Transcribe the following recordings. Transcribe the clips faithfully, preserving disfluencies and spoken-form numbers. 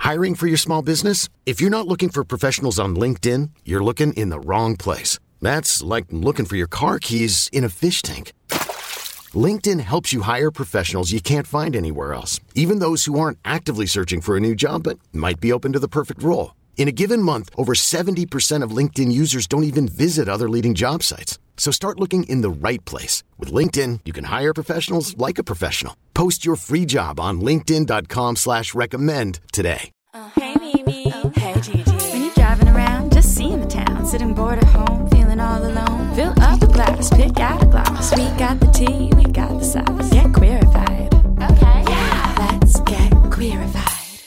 Hiring for your small business? If you're not looking for professionals on LinkedIn, you're looking in the wrong place. That's like looking for your car keys in a fish tank. LinkedIn helps you hire professionals you can't find anywhere else, even those who aren't actively searching for a new job but might be open to the perfect role. In a given month, over seventy percent of LinkedIn users don't even visit other leading job sites. So start looking in the right place. With LinkedIn, you can hire professionals like a professional. Post your free job on linkedin.com slash recommend today. Uh, hey, Mimi. Oh, hey, Gigi. When you're driving around, just seeing the town, sitting bored at home, feeling all alone, fill up a glass, pick out a glass. We got the tea, we got the sauce. Get queerified. Okay. Yeah. Let's get queerified.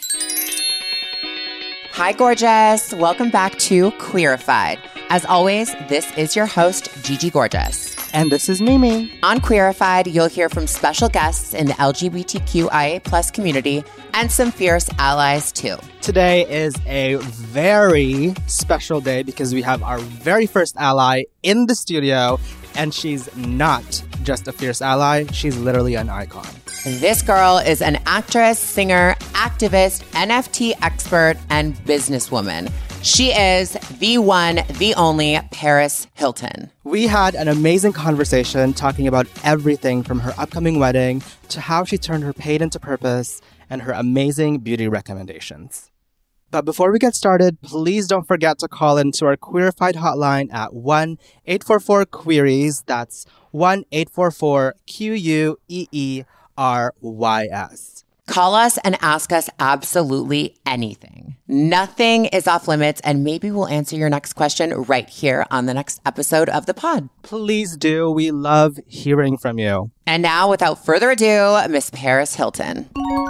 Hi, gorgeous. Welcome back to Queerified. As always, this is your host, Gigi Gorgeous. And this is Mimi. On Queerified, you'll hear from special guests in the L G B T Q I A plus community and some fierce allies, too. Today is a very special day because we have our very first ally in the studio, and she's not just a fierce ally, she's literally an icon. This girl is an actress, singer, activist, N F T expert, and businesswoman. She is the one, the only Paris Hilton. We had an amazing conversation talking about everything from her upcoming wedding to how she turned her pain into purpose and her amazing beauty recommendations. But before we get started, please don't forget to call into our Queerified hotline at one eight four four queries. That's one eight four four Q U E E R Y S. Call us and ask us absolutely anything. Nothing is off limits, and maybe we'll answer your next question right here on the next episode of the pod. Please do. We love hearing from you. And now, without further ado, Miss Paris Hilton.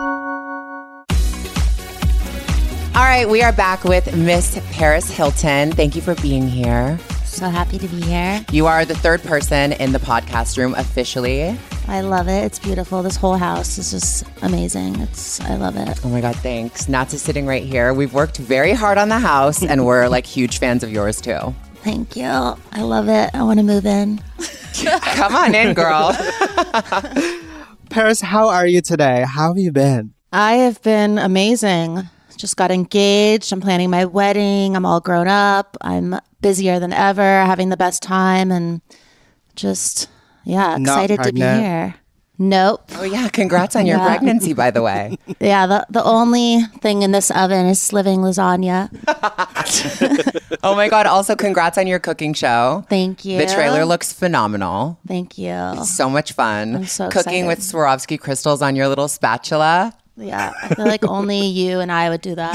All right, we are back with Miss Paris Hilton. Thank you for being here. So happy to be here. You are the third person in the podcast room officially. I love it. It's beautiful. This whole house is just amazing. It's I love it. Oh my God, thanks. Nat's is sitting right here. We've worked very hard on the house and we're like huge fans of yours too. Thank you. I love it. I want to move in. Come on in, girl. Paris, how are you today? How have you been? I have been amazing. Just got engaged. I'm planning my wedding. I'm all grown up. I'm busier than ever, having the best time, and just, yeah, excited to be here. Nope. Oh, yeah. Congrats on your yeah. pregnancy, by the way. Yeah. The, the only thing in this oven is sliving lasagna. Oh, my God. Also, congrats on your cooking show. Thank you. The trailer looks phenomenal. Thank you. It's so much fun. I'm so Cooking excited. with Swarovski crystals on your little spatula. Yeah. I feel like only you and I would do that.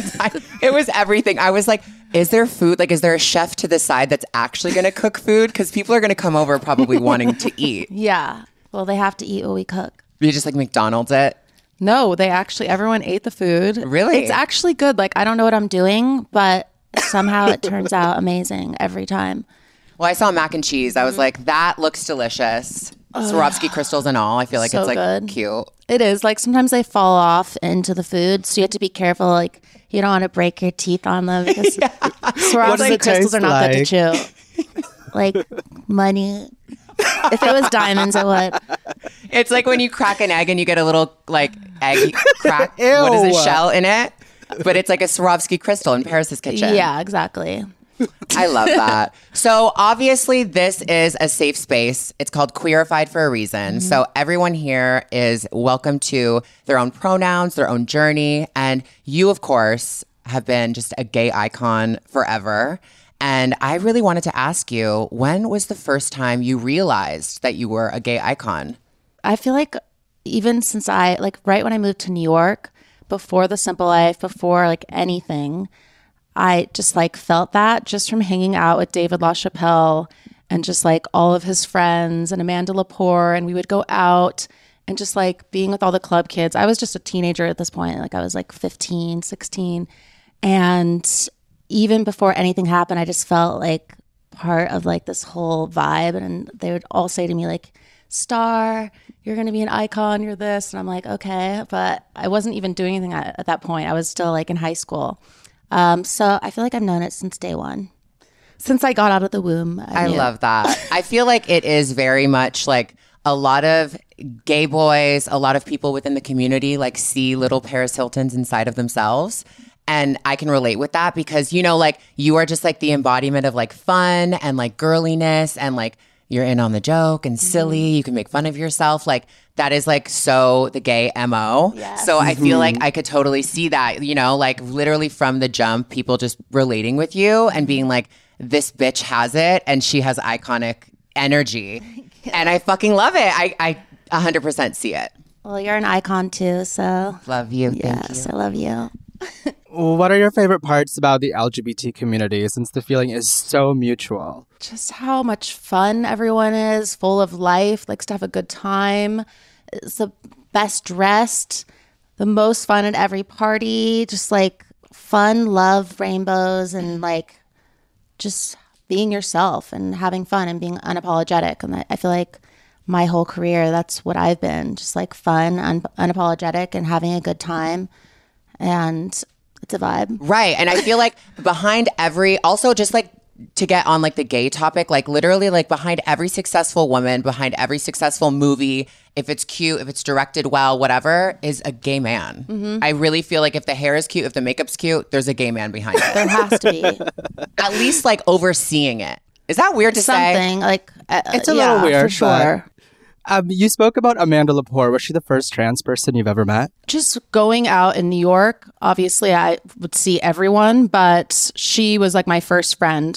It was everything. I was like, is there food? Like, is there a chef to the side that's actually going to cook food? Because people are going to come over probably wanting to eat. Yeah. Well, they have to eat what we cook. You just like McDonald's it? No, they actually, everyone ate the food. Really? It's actually good. Like, I don't know what I'm doing, but somehow it turns out amazing every time. Well, I saw mac and cheese. I was like, that looks delicious. Swarovski crystals and all. I feel like So it's like good. cute. It is. Like sometimes they fall off into the food, so you have to be careful. Like you don't want to break your teeth on them because What Swarovski does it crystals taste are not like? good to chew. Like money. If it was diamonds, it would. It's like when you crack an egg and you get a little like egg crack. Ew. What is it? Shell in it? But it's like a Swarovski crystal in Paris's kitchen. Yeah, exactly. I love that. So obviously this is a safe space. It's called Queerified for a reason. Mm-hmm. So everyone here is welcome to their own pronouns, their own journey. And you, of course, have been just a gay icon forever. And I really wanted to ask you, when was the first time you realized that you were a gay icon? I feel like even since I, like right when I moved to New York, before The Simple Life, before like anything, I just like felt that just from hanging out with David LaChapelle and just like all of his friends and Amanda Lepore, and we would go out and just like being with all the club kids. I was just a teenager at this point. Like I was like fifteen, sixteen. And even before anything happened, I just felt like part of like this whole vibe. And they would all say to me like, Star, you're going to be an icon, you're this. And I'm like, okay. But I wasn't even doing anything at, at that point. I was still like in high school. Um, so I feel like I've known it since day one. Since I got out of the womb. I, I knew. love that. I feel like it is very much like a lot of gay boys, a lot of people within the community like see little Paris Hiltons inside of themselves. And I can relate with that because, you know, like you are just like the embodiment of like fun and like girliness and like you're in on the joke and silly. You can make fun of yourself. Like that is like so the gay M O. Yes. So I feel like I could totally see that, you know, like literally from the jump, people just relating with you and being like, this bitch has it and she has iconic energy. Yeah. And I fucking love it. I, I one hundred percent see it. Well, you're an icon too, so. Love you. Thank yes, you. I love you. What are your favorite parts about the L G B T community since the feeling is so mutual? Just how much fun everyone is, full of life, likes to have a good time, is the best dressed, the most fun at every party, just like fun, love, rainbows, and like just being yourself and having fun and being unapologetic. And I feel like my whole career, that's what I've been, just like fun, un- unapologetic, and having a good time. And it's a vibe. Right. And I feel like behind every, also just like to get on like the gay topic, like literally like behind every successful woman, behind every successful movie, if it's cute, if it's directed well, whatever, is a gay man. Mm-hmm. I really feel like if the hair is cute, if the makeup's cute, there's a gay man behind it. There has to be. At least like overseeing it. Is that weird to Something, say? Something like, uh, It's a yeah, little weird, for sure. Um, you spoke about Amanda Lepore. Was she the first trans person you've ever met? Just going out in New York, obviously I would see everyone, but she was like my first friend.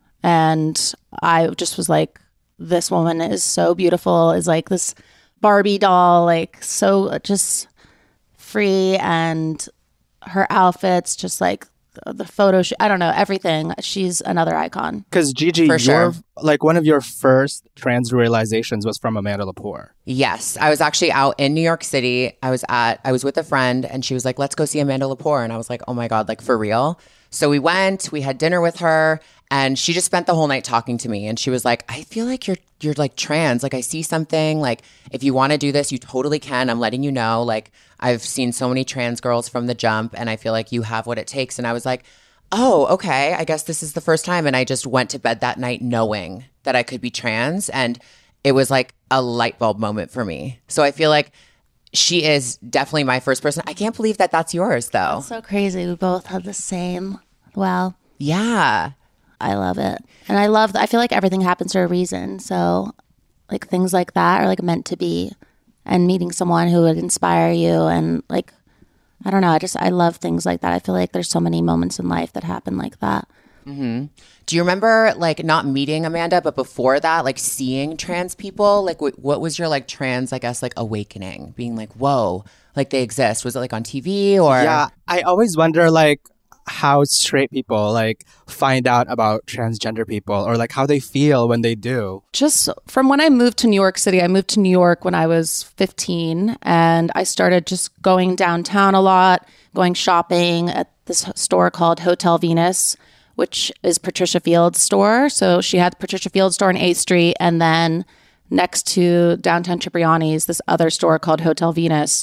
And I just was like, this woman is so beautiful, is like this Barbie doll, like so just free, and her outfits, just like the photo shoot, I don't know, everything. She's another icon. Because Gigi, For your, sure. like one of your first trans realizations was from Amanda Lepore. Yes. I was actually out in New York City. I was at, I was with a friend and she was like, let's go see Amanda Lepore. And I was like, oh my God, like for real? So we went, we had dinner with her and she just spent the whole night talking to me. And she was like, I feel like you're, you're like trans. Like I see something, like if you want to do this, you totally can. I'm letting you know. Like I've seen so many trans girls from the jump and I feel like you have what it takes. And I was like, oh, okay, I guess this is the first time. And I just went to bed that night knowing that I could be trans. And it was like a light bulb moment for me. So I feel like she is definitely my first person. I can't believe that that's yours though. That's so crazy. We both had the same. Wow. Yeah. I love it. And I love, I feel like everything happens for a reason. So like things like that are like meant to be. And meeting someone who would inspire you and like, I don't know. I just, I love things like that. I feel like there's so many moments in life that happen like that. Mm-hmm. Do you remember like not meeting Amanda, but before that, like seeing trans people? Like w- what was your like trans, I guess, like awakening? Being like, whoa, like they exist. Was it like on T V or? Yeah, I always wonder like how straight people like find out about transgender people or like how they feel when they do. Just from when I moved to New York City, I moved to New York when I was fifteen and I started just going downtown a lot, going shopping at this store called Hotel Venus, which is Patricia Field's store. So she had Patricia Field's store on eighth Street and then next to downtown Cipriani's, this other store called Hotel Venus.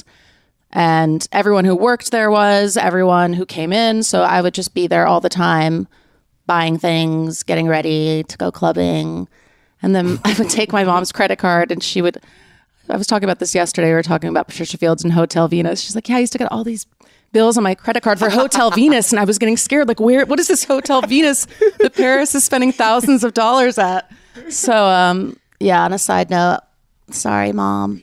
And everyone who worked there was, everyone who came in. So I would just be there all the time, buying things, getting ready to go clubbing. And then I would take my mom's credit card and she would, I was talking about this yesterday. We were talking about Patricia Fields and Hotel Venus. She's like, yeah, I used to get all these bills on my credit card for Hotel Venus. And I was getting scared. Like, where, what is this Hotel Venus that Paris is spending thousands of dollars at? So, um, Yeah, on a side note, sorry, Mom.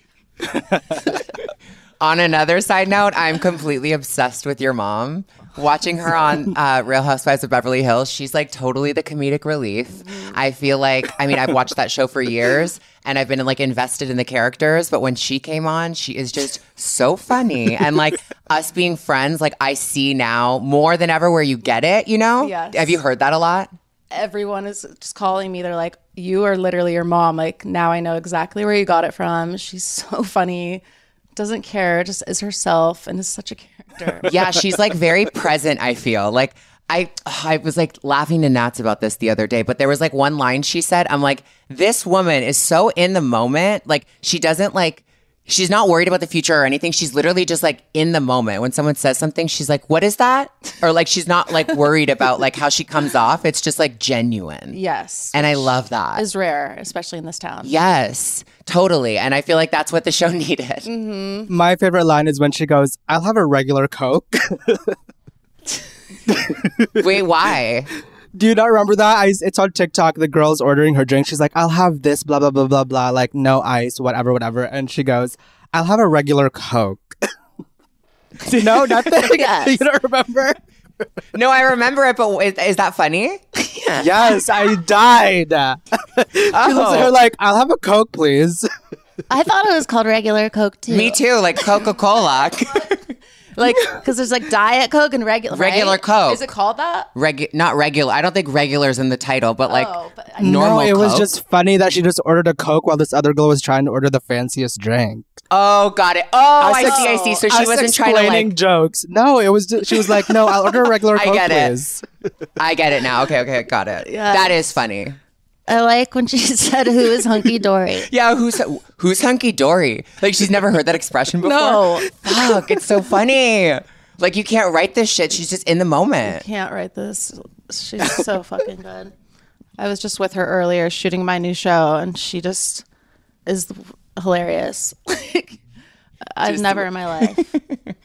On another side note, I'm completely obsessed with your mom. Watching her on uh, Real Housewives of Beverly Hills, she's like totally the comedic relief. I feel like, I mean, I've watched that show for years and I've been like invested in the characters. But when she came on, she is just so funny. And like us being friends, like I see now more than ever where you get it, you know? Yes. Have you heard that a lot? everyone is just calling me. They're like, you are literally your mom. Like, now I know exactly where you got it from. She's so funny. Doesn't care, just is herself and is such a character. Yeah, she's like very present, I feel. Like I I was like laughing to Nats about this the other day, but there was like one line she said, I'm like, this woman is so in the moment. Like she doesn't like She's not worried about the future or anything. She's literally just like in the moment. When someone says something, she's like, what is that? Or like, she's not like worried about like how she comes off. It's just like genuine. Yes. And I love that. Is rare, especially in this town. Yes, totally. And I feel like that's what the show needed. Mm-hmm. My favorite line is when she goes, I'll have a regular Coke. Wait, why? Do you not remember that? I, it's on TikTok. The girl's ordering her drink. She's like, I'll have this, blah, blah, blah, blah, blah. Like, no ice, whatever, whatever. And she goes, I'll have a regular Coke. No, nothing? Yes. You don't remember? No, I remember it, but is, is that funny? Yes, I died. She looks at her like, I'll have a Coke, please. I thought it was called regular Coke too. Me too, like Coca-Cola. Like, because there's like Diet Coke and regular. Regular right? Coke. Is it called that? Regu- not regular. I don't think regular's in the title, but like Oh, but I- normal No, it was Coke. just funny that she just ordered a Coke while this other girl was trying to order the fanciest drink. Oh, got it. Oh, I Us see, I see. So she Us wasn't trying to explaining like... jokes. No, it was just, she was like, no, I'll order a regular I Coke, get it. please. I get it now. Okay, okay, got it. Yes. That is funny. I like when she said, "Who is hunky dory?" Yeah, who's who's hunky dory? Like she's never heard that expression before. No. Fuck, it's so funny. Like you can't write this shit. She's just in the moment. Can't write this. She's so fucking good. I was just with her earlier shooting my new show, and she just is hilarious. Like, I've Just- never in my life.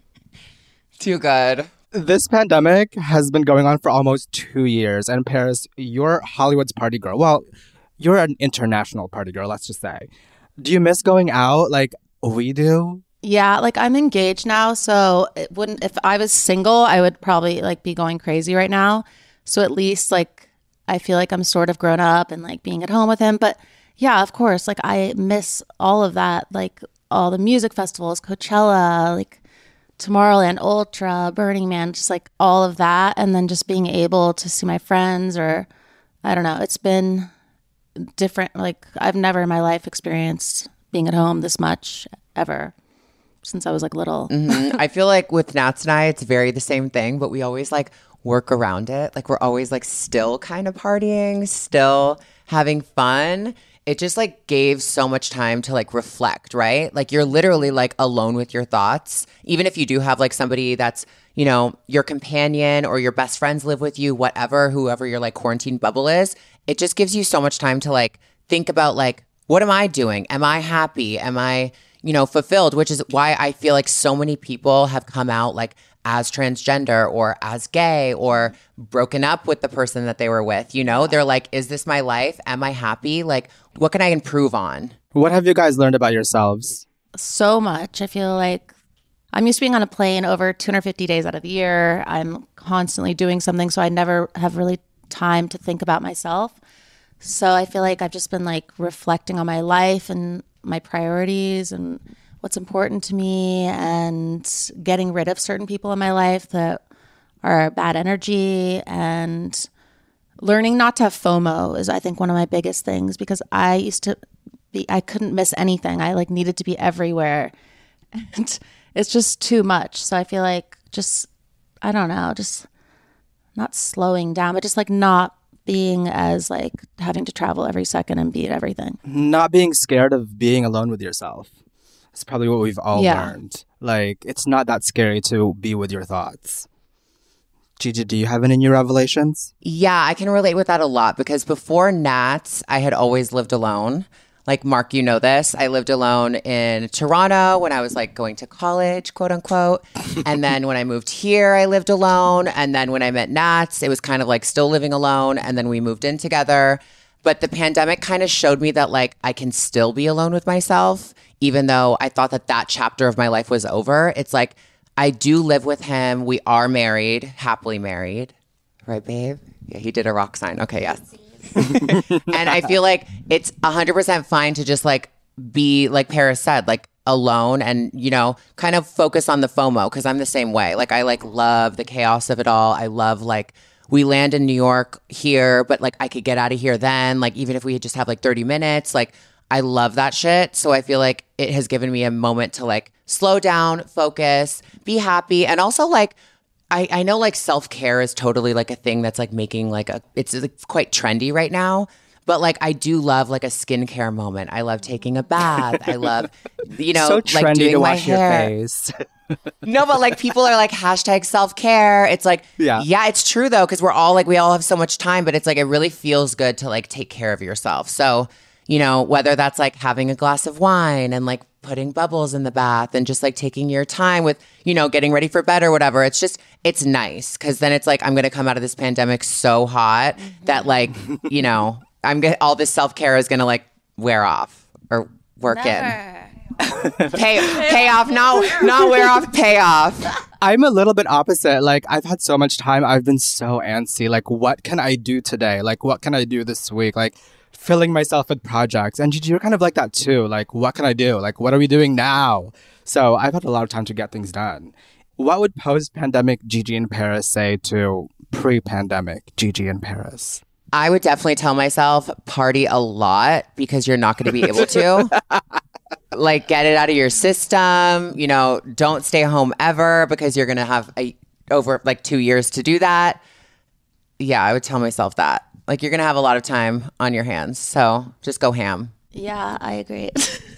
Too good. This pandemic has been going on for almost two years. And Paris, you're Hollywood's party girl. Well, you're an international party girl, let's just say. Do you miss going out like we do? Yeah, like I'm engaged now, so it wouldn't. If I was single, I would probably like be going crazy right now. So at least like I feel like I'm sort of grown up and like being at home with him. But yeah, of course, like I miss all of that, like all the music festivals, Coachella, like Tomorrowland, Ultra, Burning Man, just like all of that, and then just being able to see my friends, or I don't know, it's been different. Like I've never in my life experienced being at home this much ever. Since I was like little. Mm-hmm. I feel like with Nats and I, it's very the same thing, but we always like work around it. Like we're always like still kind of partying, still having fun. It just like gave so much time to like reflect, right? Like you're literally like alone with your thoughts. Even if you do have like somebody that's, you know, your companion or your best friends live with you, whatever, whoever your like quarantine bubble is, it just gives you so much time to like think about like, what am I doing? Am I happy? Am I, you know, fulfilled, which is why I feel like so many people have come out like as transgender or as gay or broken up with the person that they were with. You know, they're like, is this my life? Am I happy? Like, what can I improve on? What have you guys learned about yourselves? So much. I feel like I'm used to being on a plane over two hundred fifty days out of the year. I'm constantly doing something, so I never have really time to think about myself. So I feel like I've just been like reflecting on my life and my priorities and what's important to me, and getting rid of certain people in my life that are bad energy, and learning not to have FOMO is I think one of my biggest things, because I used to be, I couldn't miss anything. I like needed to be everywhere, and it's just too much. So I feel like just, I don't know, just not slowing down, but just like not being as like having to travel every second and be at everything. Not being scared of being alone with yourself. That's probably what we've all Yeah. learned. Like, it's not that scary to be with your thoughts. Gigi, do you have any new revelations? Yeah, I can relate with that a lot because before Nats, I had always lived alone. Like, Mark, you know this. I lived alone in Toronto when I was like going to college, quote unquote. And then when I moved here, I lived alone. And then when I met Nats, it was kind of like still living alone. And then we moved in together. But the pandemic kind of showed me that like I can still be alone with myself, even though I thought that that chapter of my life was over. It's like I do live with him. We are married, happily married. Right, babe? Yeah, he did a rock sign. Okay, yes. And I feel like it's one hundred percent fine to just like be, like Paris said, like alone and, you know, kind of focus on the FOMO, because I'm the same way. Like I like love the chaos of it all. I love like we land in New York here, but like I could get out of here then. Like even if we just have like thirty minutes, like I love that shit. So I feel like it has given me a moment to like slow down, focus, be happy. And also like, I, I know like self-care is totally like a thing that's like making like a, it's like quite trendy right now. But like, I do love like a skincare moment. I love taking a bath. I love, you know, so like trendy doing to my wash your hair. face. No, but like people are like hashtag self-care. It's like, Yeah. yeah, it's true though. Cause we're all like, we all have so much time, but it's like, it really feels good to like take care of yourself. So, you know, whether that's like having a glass of wine and like putting bubbles in the bath and just like taking your time with, you know, getting ready for bed or whatever. It's just, it's nice. Cause then it's like, I'm going to come out of this pandemic so hot that like, you know, I'm get all this self-care is going to like wear off or work in. pay pay off, not not wear off, pay off. I'm a little bit opposite. Like, I've had so much time. I've been so antsy. Like, what can I do today? Like, what can I do this week? Like, filling myself with projects. And Gigi, you're kind of like that too. Like, what can I do? Like, what are we doing now? So I've had a lot of time to get things done. What would post-pandemic Gigi in Paris say to pre-pandemic Gigi in Paris? I would definitely tell myself, party a lot because you're not going to be able to. Like, get it out of your system. You know, don't stay home ever because you're going to have a, over like two years to do that. Yeah, I would tell myself that. Like, you're going to have a lot of time on your hands. So just go ham. Yeah, I agree.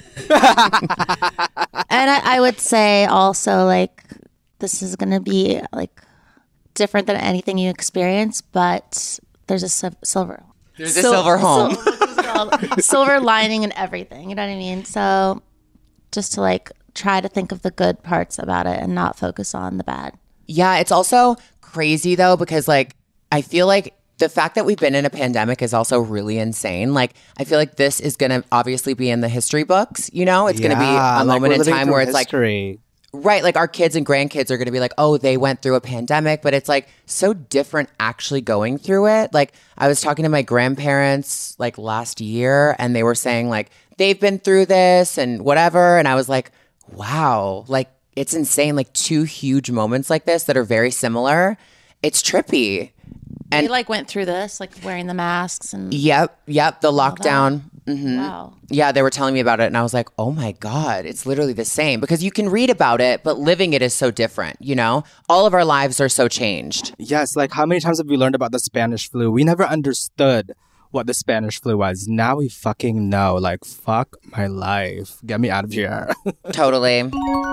And I, I would say also, like, this is going to be like different than anything you experience, but there's a sil- silver. There's a silver home. Silver, silver lining in everything. You know what I mean? So just to like try to think of the good parts about it and not focus on the bad. Yeah, it's also crazy though, because like, I feel like the fact that we've been in a pandemic is also really insane. Like, I feel like this is going to obviously be in the history books, you know? It's going to be a like moment in time where it's history. like, right, like our kids and grandkids are going to be like, oh, they went through a pandemic, but it's like so different actually going through it. Like, I was talking to my grandparents like last year and they were saying like, they've been through this and whatever. And I was like, wow, like it's insane. Like two huge moments like this that are very similar. It's trippy. And We like went through this, like wearing the masks and Yep, yep, the lockdown. Mm-hmm. wow. Yeah, they were telling me about it and I was like, oh my God, it's literally the same. Because you can read about it, but living it is so different, you know? All of our lives are so changed. Yes, like how many times have we learned about the Spanish flu? We never understood what the Spanish flu was. Now we fucking know. Like, fuck my life. Get me out of here. Totally.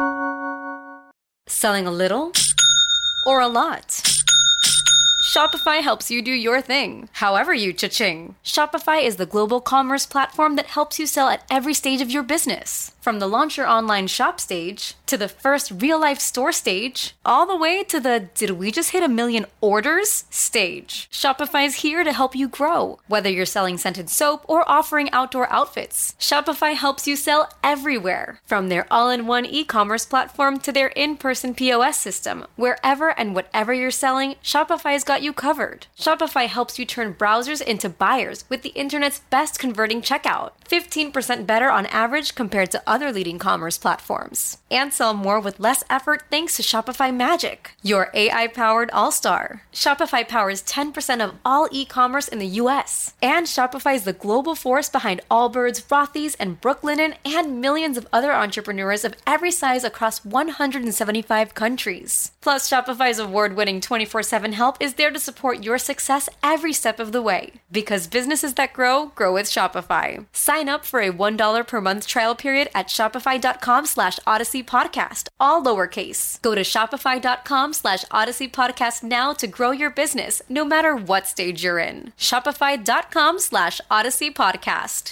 Selling a little or a lot? Shopify helps you do your thing, however you cha-ching. Shopify is the global commerce platform that helps you sell at every stage of your business. From the launch your online shop stage, to the first real-life store stage, all the way to the did we just hit a million orders stage. Shopify's here to help you grow. Whether you're selling scented soap or offering outdoor outfits, Shopify helps you sell everywhere. From their all-in-one e-commerce platform to their in-person P O S system, wherever and whatever you're selling, Shopify's got you covered. Shopify helps you turn browsers into buyers with the internet's best converting checkout. fifteen percent better on average compared to other leading commerce platforms. And sell more with less effort thanks to Shopify Magic, your A I-powered all-star. Shopify powers ten percent of all e-commerce in the U S. And Shopify is the global force behind Allbirds, Rothy's, and Brooklinen, and millions of other entrepreneurs of every size across one hundred seventy-five countries. Plus, Shopify's award-winning twenty-four seven help is there to support your success every step of the way. Because businesses that grow, grow with Shopify. Sign up for a one dollar per month trial period at shopify.com slash Odyssey Podcast, all lowercase. Go to shopify.com slash Odyssey Podcast now to grow your business, no matter what stage you're in. Shopify.com slash Odyssey Podcast.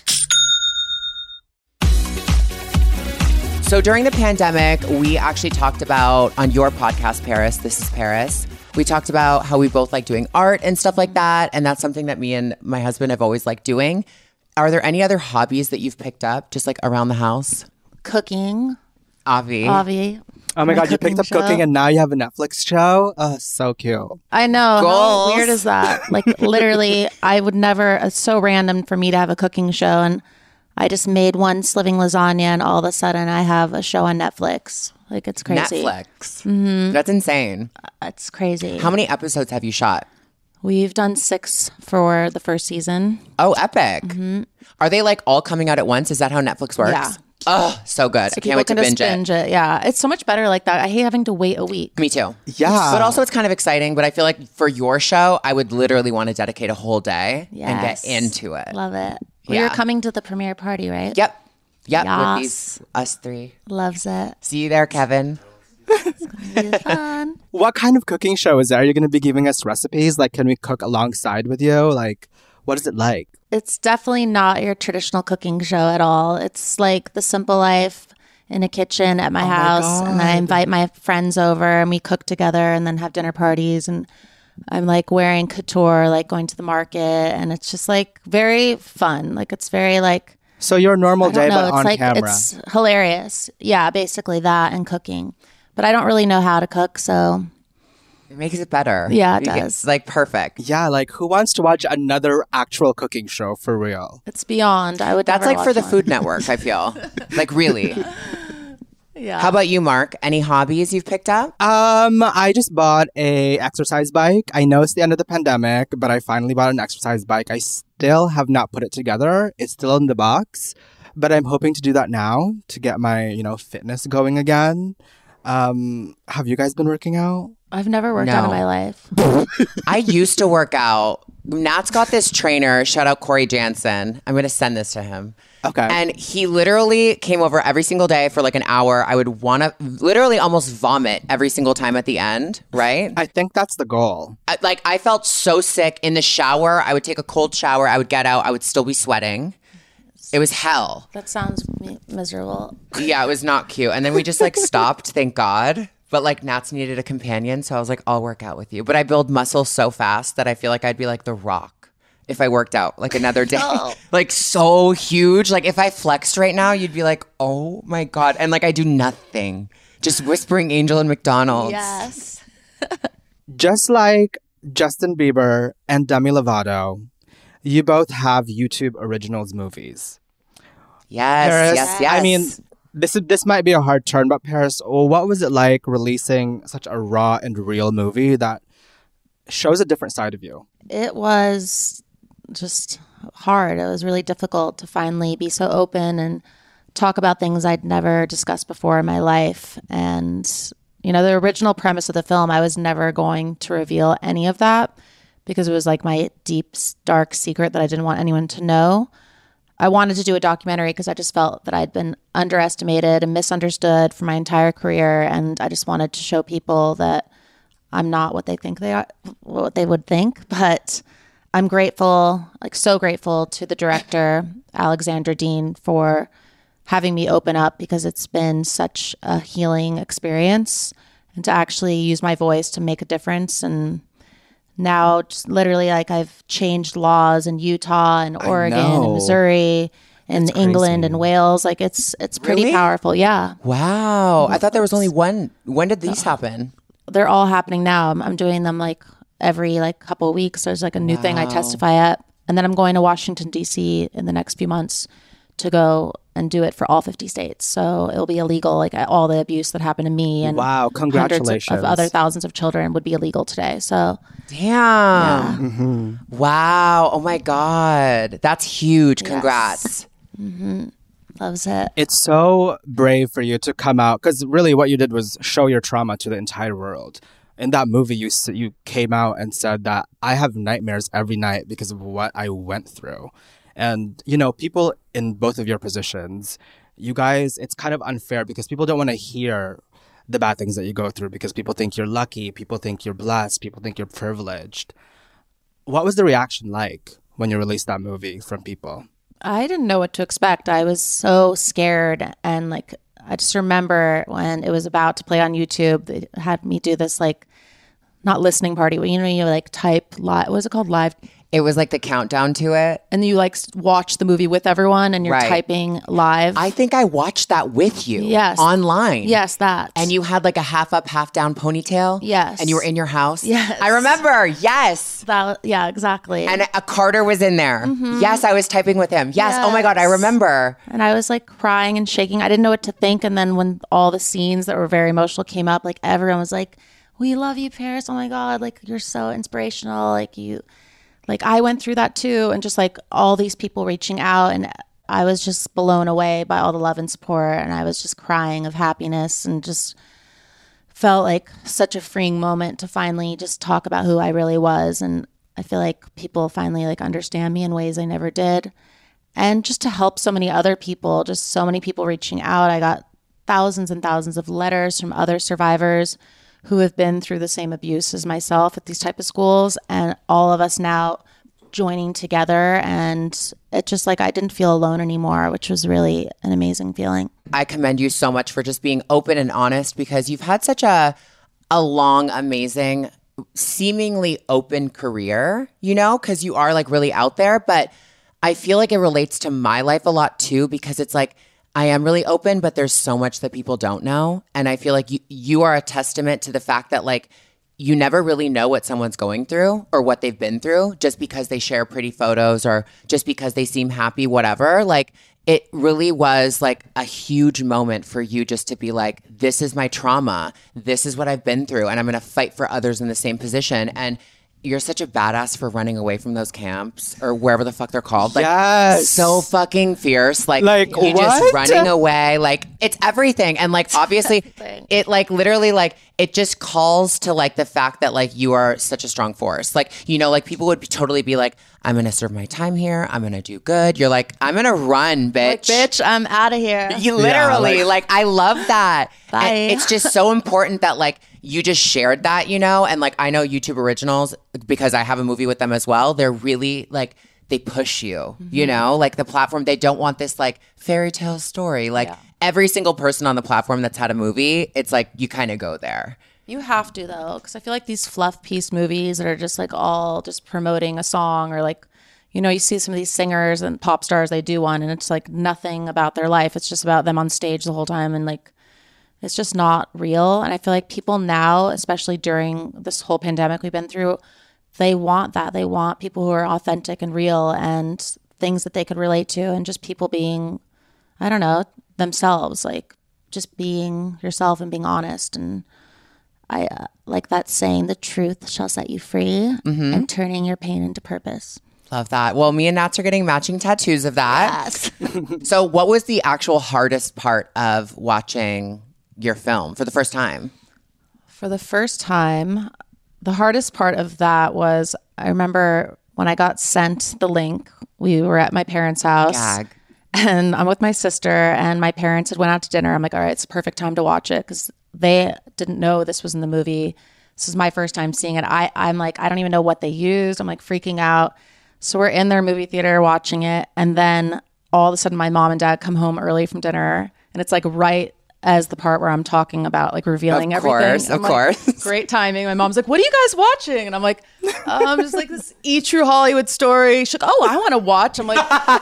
So during the pandemic, we actually talked about, on your podcast, Paris, This is Paris, we talked about how we both like doing art and stuff like that. And that's something that me and my husband have always liked doing. Are there any other hobbies that you've picked up, just like around the house? Cooking. Avi. Avi. Oh my, My God, you picked up cooking cooking show. and now you have a Netflix show? Oh, so cute. I know. Goals. How weird is that? Like, literally, I would never, it's so random for me to have a cooking show. And I just made one sliving lasagna, and all of a sudden I have a show on Netflix. Like, it's crazy. Netflix. Mm-hmm. That's insane. It's crazy. How many episodes have you shot? We've done six for the first season. Oh, epic. Mm-hmm. Are they like all coming out at once? Is that how Netflix works? Yeah. Oh, so good. So I can't people wait to can just binge it. binge it. Yeah, it's so much better like that. I hate having to wait a week. Me too. Yeah. But also it's kind of exciting. But I feel like for your show, I would literally want to dedicate a whole day and Yes. get into it. Love it. Well, Yeah. You're coming to the premiere party, right? Yep. Yep. Yes. With these, us three. Loves it. See you there, Kevin. It's fun. What kind of cooking show is that? Are you going to be giving us recipes? Like, can we cook alongside with you? Like, what is it like? It's definitely not your traditional cooking show at all. It's like The Simple Life in a kitchen at my Oh my house. And then I God. invite my friends over and we cook together and then have dinner parties. And I'm like wearing couture, like going to the market. And it's just like very fun. Like it's very like, So your normal I don't day, know. but It's on like, camera. it's hilarious. Yeah, basically that and cooking. But I don't really know how to cook. So It makes it better. Yeah, it You get- does. like perfect. Yeah, like who wants to watch another actual cooking show for real? it's beyond. I would That's never like for watch the one. Food Network, I feel. Like really. Yeah. How about you, Mark? Any hobbies you've picked up? Um, I just bought a exercise bike. I know it's the end of the pandemic, but I finally bought an exercise bike. I still have not put it together. It's still in the box, but I'm hoping to do that now to get my, you know, fitness going again. Um, have you guys been working out? I've never worked out in No. my life. I used to work out. Nat's got this trainer. Shout out Corey Jansen. I'm going to send this to him. Okay. And he literally came over every single day for like an hour. I would want to literally almost vomit every single time at the end, right? I think that's the goal. I- like I felt so sick in the shower. I would take a cold shower. I would get out. I would still be sweating. It was hell. That sounds mi- miserable. Yeah, it was not cute. And then we just like stopped, thank God. But like Nats needed a companion. So I was like, I'll work out with you. But I build muscle so fast that I feel like I'd be like The Rock if I worked out like another day. Like so huge. Like if I flexed right now, you'd be like, oh my God. And like I do nothing. Just whispering Angel and McDonald's. Yes. Just like Justin Bieber and Demi Lovato, you both have YouTube Originals movies. Yes, Paris, yes, yes. I mean, this is this might be a hard turn, but Paris, oh, what was it like releasing such a raw and real movie that shows a different side of you? It was just hard. It was really difficult to finally be so open and talk about things I'd never discussed before in my life. And, you know, the original premise of the film, I was never going to reveal any of that because it was like my deep, dark secret that I didn't want anyone to know. I wanted to do a documentary because I just felt that I'd been underestimated and misunderstood for my entire career. And I just wanted to show people that I'm not what they think they are, what they would think. But I'm grateful, like so grateful to the director, Alexandra Dean, for having me open up because it's been such a healing experience and to actually use my voice to make a difference. And now just literally like I've changed laws in Utah and Oregon know. and Missouri and That's England crazy. and Wales. Like it's it's pretty Really? powerful. Yeah. Wow. I thought there was only one. When did these happen? They're all happening now. I'm, I'm doing them like every like couple of weeks. There's like a new thing I testify at. And then I'm going to Washington, D C in the next few months to go and do it for all fifty states. So it'll be illegal. Like all the abuse that happened to me and Wow, hundreds of, congratulations. of other thousands of children would be illegal today. So Damn. Wow. Oh my God. That's huge. Congrats. loves it. It's so brave for you to come out because really what you did was show your trauma to the entire world. In that movie, you s- you came out and said that I have nightmares every night because of what I went through. And, you know, people in both of your positions, you guys, it's kind of unfair because people don't want to hear the bad things that you go through because people think you're lucky, people think you're blessed, people think you're privileged. What was the reaction like when you released that movie from people? I didn't know what to expect. I was so scared. And like, I just remember when it was about to play on YouTube, they had me do this like, not listening party, but you know, you like type live, what was it called? Live. It was like the countdown to it. And you like s- watch the movie with everyone and you're Right. typing live. I think I watched that with you. Yes. Online. yes, that. And you had like a half up, half down ponytail. Yes. And you were in your house. Yes. I remember. Yes. that, yeah, exactly. And a Carter was in there. Yes, I was typing with him. Yes. Oh my God, I Yes. remember. And I was like crying and shaking. I didn't know what to think. And then when all the scenes that were very emotional came up, like everyone was like, we love you, Paris. Oh my God. Like you're so inspirational. Like you, like I went through that too. And just like all these people reaching out and I was just blown away by all the love and support, and I was just crying of happiness and just felt like such a freeing moment to finally just talk about who I really was. And I feel like people finally like understand me in ways I never did. And just to help so many other people, just so many people reaching out. I got thousands and thousands of letters from other survivors who have been through the same abuse as myself at these type of schools, and all of us now joining together, and it just like I didn't feel alone anymore, which was really an amazing feeling. I commend you so much for just being open and honest, because you've had such a a long, amazing, seemingly open career, you know, because you are like really out there. But I feel like it relates to my life a lot too, because it's like I am really open, but there's so much that people don't know. And I feel like you you are a testament to the fact that like you never really know what someone's going through or what they've been through just because they share pretty photos or just because they seem happy, whatever. Like it really was like a huge moment for you just to be like, this is my trauma. This is what I've been through. And I'm going to fight for others in the same position. And you're such a badass for running away from those camps or wherever the fuck they're called. Like, yes. So fucking fierce. Like, like you what? just running away. Like, it's everything. And like, obviously, it like literally like, it just calls to like the fact that like you are such a strong force. Like, you know, like people would be, totally be like, I'm going to serve my time here. I'm going to do good. You're like, I'm going to run, bitch. Like, bitch, I'm out of here. You literally, yeah, like, like, I love that. Bye. And it's just so important that like you just shared that, you know? And like, I know YouTube Originals, because I have a movie with them as well. They're really like, they push you, mm-hmm. you know? Like the platform, they don't want this like fairy tale story. Like yeah. every single person on the platform that's had a movie, it's like you kind of go there. You have to though, because I feel like these fluff piece movies that are just like all just promoting a song, or like, you know, you see some of these singers and pop stars, they do one and it's like nothing about their life. It's just about them on stage the whole time, and like it's just not real. And I feel like people now, especially during this whole pandemic we've been through, they want that. They want people who are authentic and real and things that they could relate to, and just people being, I don't know, themselves, like just being yourself and being honest. And I uh, like that saying, the truth shall set you free, mm-hmm. and turning your pain into purpose. Love that. Well, me and Nats are getting matching tattoos of that. Yes. So what was the actual hardest part of watching your film for the first time? For the first time, the hardest part of that was, I remember when I got sent the link, we were at my parents' house. Gag. And I'm with my sister, and my parents had went out to dinner. I'm like, all right, it's the perfect time to watch it, because they didn't know this was in the movie. This is my first time seeing it. I, I'm like, I don't even know what they used. I'm like freaking out. So we're in their movie theater watching it. And then all of a sudden my mom and dad come home early from dinner. And it's like right as the part where I'm talking about like revealing of everything. Course, of like, course. Great timing. My mom's like, what are you guys watching? And I'm like, um, just like this E! True Hollywood Story. She's like, oh, I want to watch. I'm like,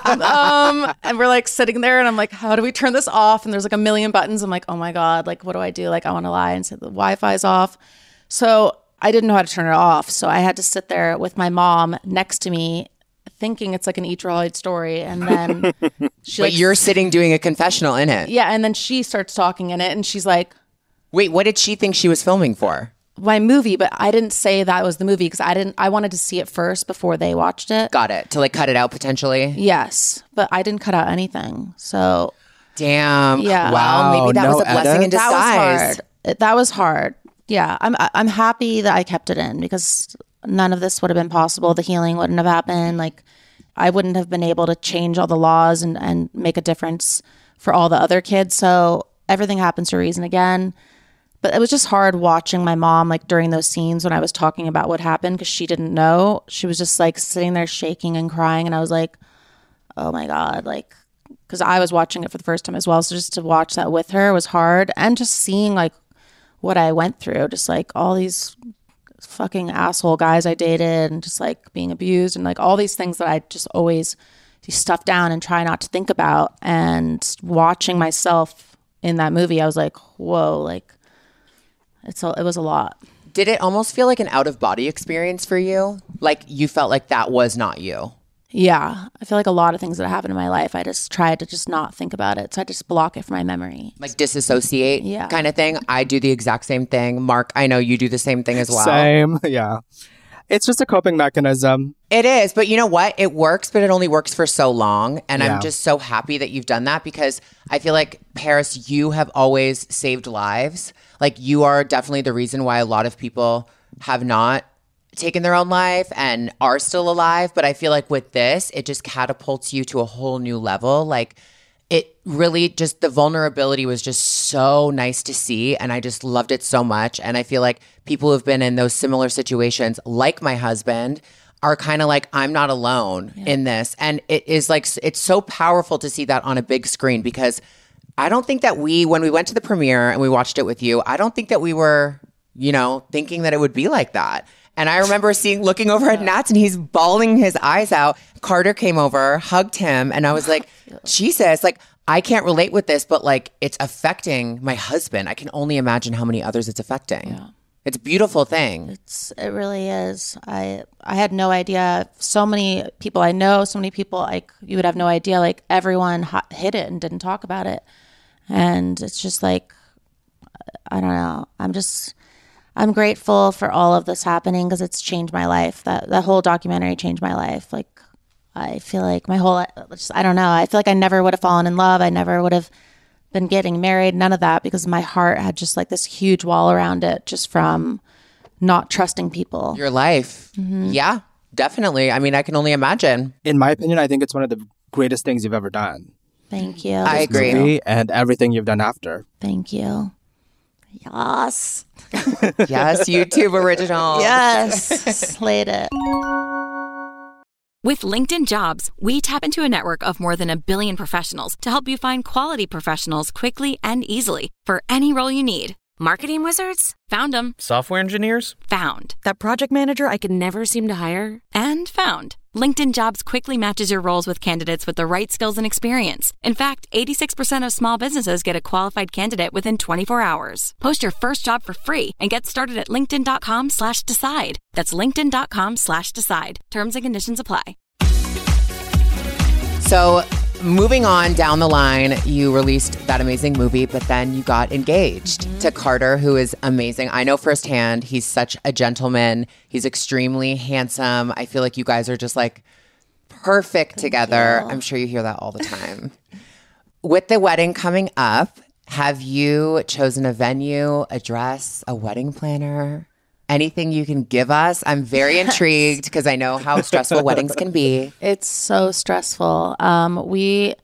um, and we're like sitting there and I'm like, how do we turn this off? And there's like a million buttons. I'm like, oh my God, like, what do I do? Like, I want to lie and say the Wi-Fi's off. So I didn't know how to turn it off. So I had to sit there with my mom next to me, thinking it's like an E! True Hollywood Story. And then she But like, you're sitting doing a confessional in it. yeah. And then she starts talking in it and she's like, wait, what did she think she was filming for? my movie, but I didn't say that was the movie because I didn't, I wanted to see it first before they watched it. Got it. To like cut it out potentially? Yes. But I didn't cut out anything. So damn. Yeah. Wow. Maybe that No was a blessing edit? in that disguise. was hard. It- That was hard. Yeah. I'm, I'm happy that I kept it in because none of this would have been possible. The healing wouldn't have happened. Like I wouldn't have been able to change all the laws and, and make a difference for all the other kids. So everything happens for a reason again. But it was just hard watching my mom like during those scenes when I was talking about what happened because she didn't know. She was just like sitting there shaking and crying. And I was like, oh my God, like, because I was watching it for the first time as well. So just to watch that with her was hard. And just seeing like what I went through, just like all these fucking asshole guys I dated and just like being abused and like all these things that I just always stuff down and try not to think about. And watching myself in that movie, I was like, whoa, like, It's a, it was a lot. Did it almost feel like an out of body experience for you? Like you felt like that was not you? Yeah. I feel like a lot of things that happened in my life, I just tried to just not think about it. So I just block it from my memory. Like disassociate Yeah. kind of thing? I do the exact same thing. Mark, I know you do the same thing as well. Same, yeah. It's just a coping mechanism. It is, but you know what? It works, but it only works for so long. And Yeah. I'm just so happy that you've done that because I feel like, Paris, you have always saved lives. Like, you are definitely the reason why a lot of people have not taken their own life and are still alive. But I feel like with this, it just catapults you to a whole new level. Like, it really just, the vulnerability was just so nice to see. And I just loved it so much. And I feel like people who've been in those similar situations, like my husband, are kind of like, I'm not alone in this. And it is like, it's so powerful to see that on a big screen because I don't think that we, when we went to the premiere and we watched it with you, I don't think that we were, you know, thinking that it would be like that. And I remember seeing, looking over at Nats and he's bawling his eyes out. Carter came over, hugged him, and I was like, Jesus, like, I can't relate with this, but like, it's affecting my husband. I can only imagine how many others it's affecting. Yeah. It's a beautiful thing. It's, it really is. I I had no idea. So many people I know, so many people, like, you would have no idea. Like, everyone ha- hid it and didn't talk about it. And it's just like, I don't know. I'm just... I'm grateful for all of this happening because it's changed my life. That that whole documentary changed my life. Like, I feel like my whole, just, I don't know. I feel like I never would have fallen in love. I never would have been getting married. None of that because my heart had just like this huge wall around it just from not trusting people. Your life. Mm-hmm. Yeah, definitely. I mean, I can only imagine. In my opinion, I think it's one of the greatest things you've ever done. Thank you. I agree. Movie and everything you've done after. Thank you. Yes. Yes, YouTube original. Yes. Slayed it. With LinkedIn Jobs, we tap into a network of more than a billion professionals to help you find quality professionals quickly and easily for any role you need. Marketing wizards? Found them. Software engineers? Found. That project manager I could never seem to hire? And found. LinkedIn Jobs quickly matches your roles with candidates with the right skills and experience. In fact, eighty-six percent of small businesses get a qualified candidate within twenty-four hours. Post your first job for free and get started at linkedin.com slash decide. That's linkedin.com slash decide. Terms and conditions apply. So moving on down the line, you released that amazing movie, but then you got engaged mm-hmm. to Carter, who is amazing. I know firsthand, he's such a gentleman. He's extremely handsome. I feel like you guys are just like perfect Thank together. You. I'm sure you hear that all the time. With the wedding coming up, have you chosen a venue, a dress, a wedding planner? Anything you can give us? I'm very yes. intrigued because I know how stressful weddings can be. It's so stressful. Um, we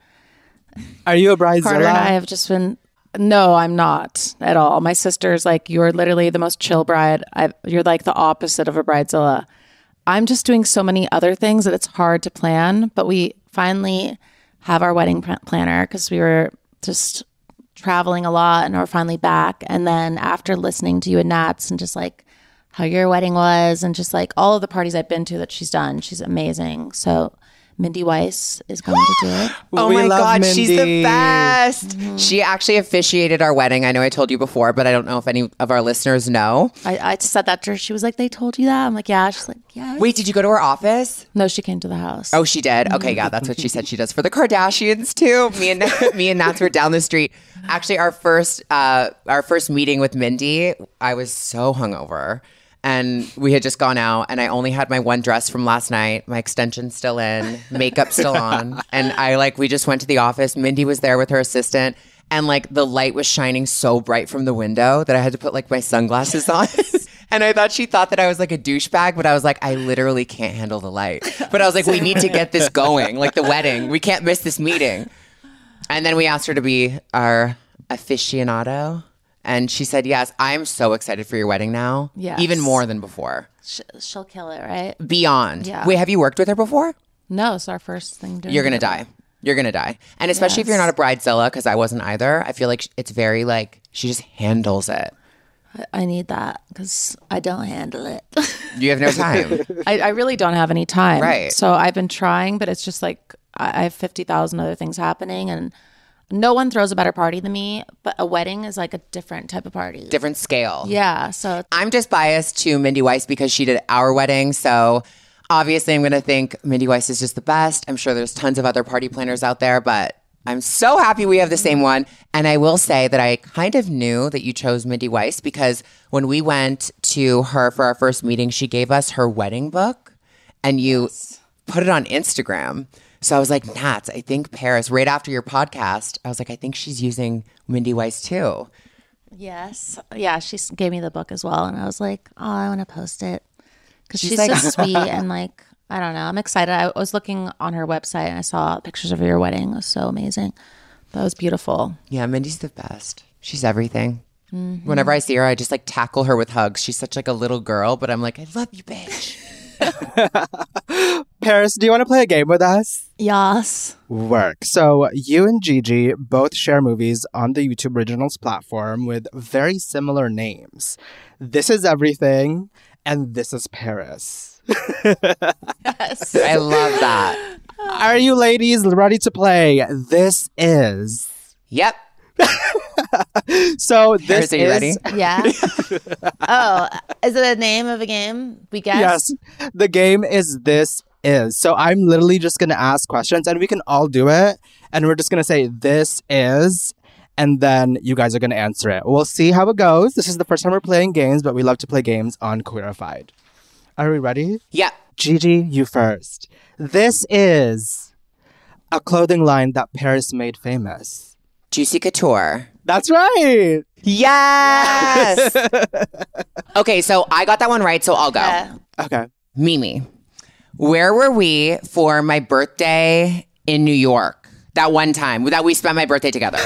Are you a bridezilla? Carter and I have just been, no, I'm not at all. My sister's like, you're literally the most chill bride. I've, you're like the opposite of a bridezilla. I'm just doing so many other things that it's hard to plan. But we finally have our wedding planner because we were just traveling a lot and we're finally back. And then after listening to you and Nats and just like, how your wedding was and just like all of the parties I've been to that she's done. She's amazing. So Mindy Weiss is going to do it. Oh we my God, Mindy. she's the best. Mm-hmm. She actually officiated our wedding. I know I told you before, but I don't know if any of our listeners know. I, I said that to her. She was like, they told you that? I'm like, yeah. She's like, yeah. Wait, did you go to her office? No, she came to the house. Oh, she did? Okay, yeah, that's what she said she does for the Kardashians too. Me and me and Nats were down the street. Actually, our first uh, our first meeting with Mindy, I was so hungover. And we had just gone out and I only had my one dress from last night, my extension still in, makeup still on. And I like, we just went to the office. Mindy was there with her assistant and like the light was shining so bright from the window that I had to put like my sunglasses on. And I thought she thought that I was like a douchebag, but I was like, I literally can't handle the light. But I was like, we need to get this going, like the wedding. We can't miss this meeting. And then we asked her to be our aficionado. And she said, yes, I'm so excited for your wedding now. Yes. Even more than before. She'll kill it, right? Beyond. Yeah. Wait, have you worked with her before? No, it's our first thing doing You're going to it. die. You're going to die. And especially yes. if you're not a bridezilla, because I wasn't either, I feel like it's very like, she just handles it. I need that because I don't handle it. You have no time. I, I really don't have any time. Right. So I've been trying, but it's just like I, I have fifty thousand other things happening and no one throws a better party than me, but a wedding is like a different type of party. Different scale. Yeah. So I'm just biased to Mindy Weiss because she did our wedding. So obviously I'm going to think Mindy Weiss is just the best. I'm sure there's tons of other party planners out there, but I'm so happy we have the same one. And I will say that I kind of knew that you chose Mindy Weiss because when we went to her for our first meeting, she gave us her wedding book and you yes. put it on Instagram. So I was like, Nats, I think Paris, right after your podcast, I was like, I think she's using Mindy Weiss too. Yes. Yeah, she gave me the book as well. And I was like, oh, I want to post it. Because she's, she's like- so sweet and like, I don't know. I'm excited. I was looking on her website and I saw pictures of your wedding. It was so amazing. That was beautiful. Yeah, Mindy's the best. She's everything. Mm-hmm. Whenever I see her, I just like tackle her with hugs. She's such like a little girl, but I'm like, I love you, bitch. Paris, do you want to play a game with us? Yes. Work. So you and Gigi both share movies on the YouTube Originals platform with very similar names. This is Everything and This is Paris. Yes. I love that. Are you ladies ready to play? This is... Yep. So Paris, this are you is... ready? Yeah. Oh, is it a name of a game? We guess? Yes. The game is This Is. So I'm literally just going to ask questions and we can all do it. And we're just going to say this is... And then you guys are going to answer it. We'll see how it goes. This is the first time we're playing games, but we love to play games on Queerified. Are we ready? Yeah. Gigi, you first. This is a clothing line that Paris made famous. Juicy Couture. That's right. Yes. Okay, so I got that one right, so I'll go. Yeah. Okay. Mimi, where were we for my birthday in New York? That one time that we spent my birthday together.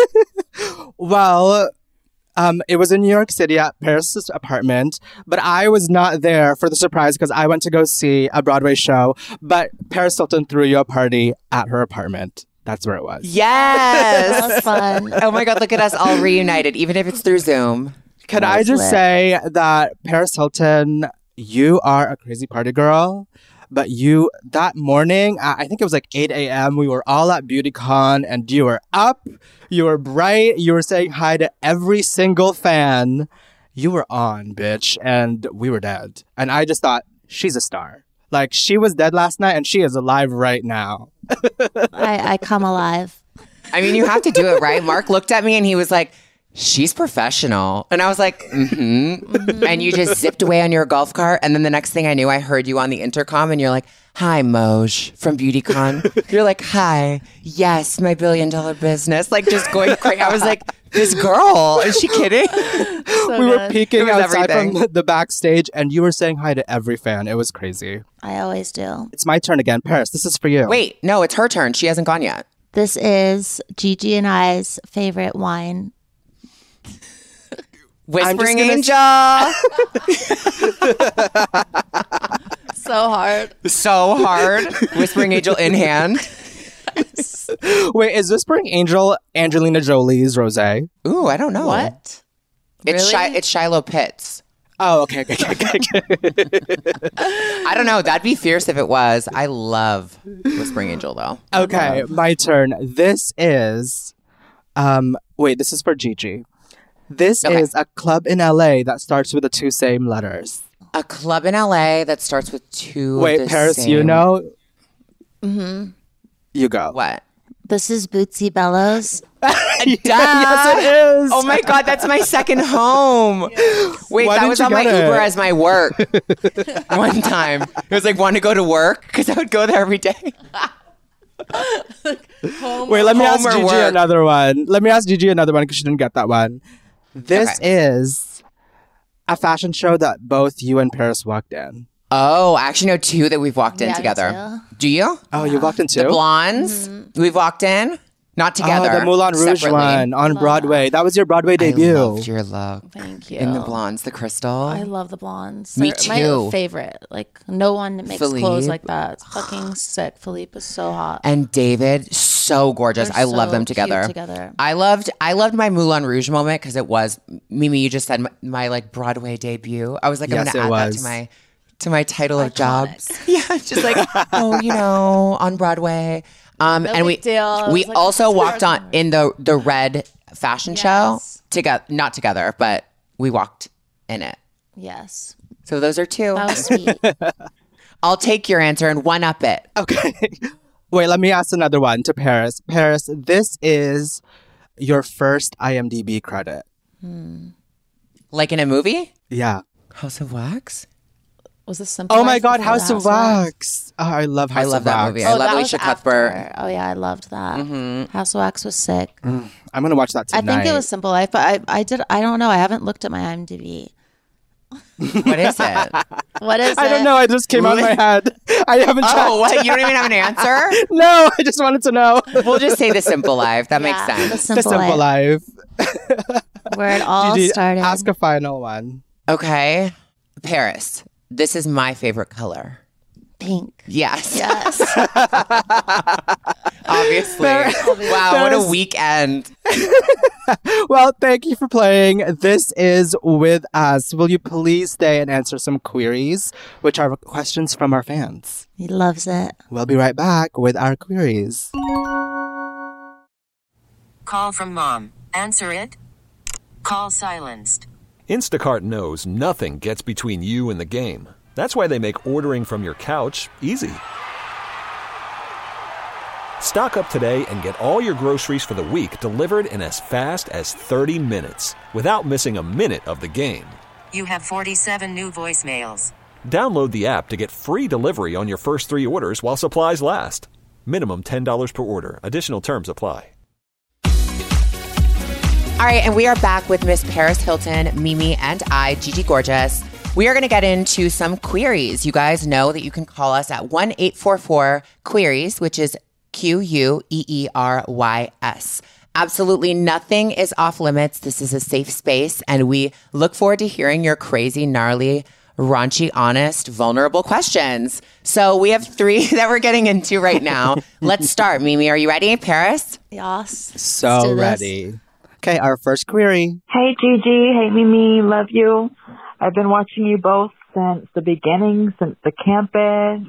Well... Um, it was in New York City at Paris' apartment, but I was not there for the surprise because I went to go see a Broadway show, but Paris Hilton threw you a party at her apartment. That's where it was. Yes. That was fun. Oh my God, look at us all reunited, even if it's through Zoom. Can I just lit. say that Paris Hilton, you are a crazy party girl. But you, that morning, I think it was like eight a.m., we were all at BeautyCon and you were up, you were bright, you were saying hi to every single fan. You were on, bitch, and we were dead. And I just thought, she's a star. Like, she was dead last night and she is alive right now. I, I come alive. I mean, you have to do it, right? Mark looked at me and he was like, she's professional. And I was like, mm-hmm. mm-hmm. And you just zipped away on your golf cart. And then the next thing I knew, I heard you on the intercom and you're like, hi, Moj from BeautyCon. You're like, hi, yes, my billion dollar business. Like just going crazy. I was like, this girl, is she kidding? So we good. were peeking outside everything. from the backstage and you were saying hi to every fan. It was crazy. I always do. It's my turn again. Paris, this is for you. Wait, no, it's her turn. She hasn't gone yet. This is Gigi and I's favorite wine. Whispering gonna... Angel. So hard. So hard. Whispering Angel in hand. Wait, is Whispering Angel Angelina Jolie's rosé? Ooh, I don't know. What? It's Really? Shi- it's Shiloh Pitts. Oh, okay, okay, okay, okay. I don't know. That'd be fierce if it was. I love Whispering Angel though. Okay, my turn. This is, um, wait, this is for Gigi. This Okay. is a club in L A that starts with the two same letters. A club in L A that starts with two. Wait, of the Paris, same... you know? Mm-hmm. You go. What? This is Bootsy Bellows. Duh. Yes, it is. Oh my God, that's my second home. Wait, Why that didn't was you on my get it? Uber as my work one time. It was like, want to go to work? Because I would go there every day. Wait, let me ask Home or Gigi work? another one. Let me ask Gigi another one because she didn't get that one. This Okay. is a fashion show that both you and Paris walked in. Oh, I actually know two that we've walked in Yeah, me together. Do you? Oh, you walked in too? The Blondes. We've walked in. Not together. Oh, the Moulin Rouge separately. one on Broadway. That was your Broadway debut. I loved your look. Thank you. In the blondes, the crystal. I love the blondes. Me They're too. My favorite. Like no one makes Philippe. clothes like that. It's fucking sick. Philippe is so hot. And David, so gorgeous. They're I love so them cute together. together. I loved I loved my Moulin Rouge moment because it was Mimi, you just said my, my like Broadway debut. I was like, I'm Yes, gonna it add that was. to my to my title of Iconic. jobs. Yeah, just like, oh, you know, on Broadway. Um, No and we big deal. It we was like also the walked stars on on in the the red fashion show Yes. together, not together, but we walked in it. Yes. So those are two. That was sweet. I'll take your answer and one up it. Okay. Wait, let me ask another one to Paris. Paris, this is your first I M D B credit. Hmm. Like in a movie? Yeah. House of Wax? Was this Simple Oh my Life God, before House the of Wax? Wax. Oh, I love House I love of that Wax. movie. I Oh, love that Alicia was Cuthbert. after. Oh yeah, I loved that. Mm-hmm. House of Wax was sick. Mm, I'm going to watch that I tonight. think it was Simple Life, but I, I did. I don't know. I haven't looked at my I M D B. What is it? What is I it? don't know. It just came out of my head. I haven't checked. Oh, what? You don't even have an answer? No, I just wanted to know. We'll just say The Simple Life. That Yeah, makes sense. The Simple, The Simple Life, Life. where it all Gigi, started. ask a final one. Okay. Paris, this is my favorite color. Pink. Yes. Yes. Obviously. Wow, what a Paris- weekend. Well, thank you for playing. This is With Us. Will you please stay and answer some queries, which are questions from our fans? He loves it. We'll be right back with our queries. Call from mom. Answer it. Call silenced. Instacart knows nothing gets between you and the game. That's why they make ordering from your couch easy. Stock up today and get all your groceries for the week delivered in as fast as thirty minutes without missing a minute of the game. You have forty-seven new voicemails. Download the app to get free delivery on your first three orders while supplies last. Minimum ten dollars per order. Additional terms apply. All right, and we are back with Miss Paris Hilton, Mimi, and I, Gigi Gorgeous. We are going to get into some queries. You guys know that you can call us at one eight four four queries, which is Q U E E R Y S. Absolutely nothing is off limits. This is a safe space, and we look forward to hearing your crazy, gnarly, raunchy, honest, vulnerable questions. So we have three that we're getting into right now. Let's start. Mimi, are you ready? Paris? Yes. Let's So do this. ready. Okay, our first query. Hey, Gigi. Hey, Mimi. Love you. I've been watching you both since the beginning, since the campus.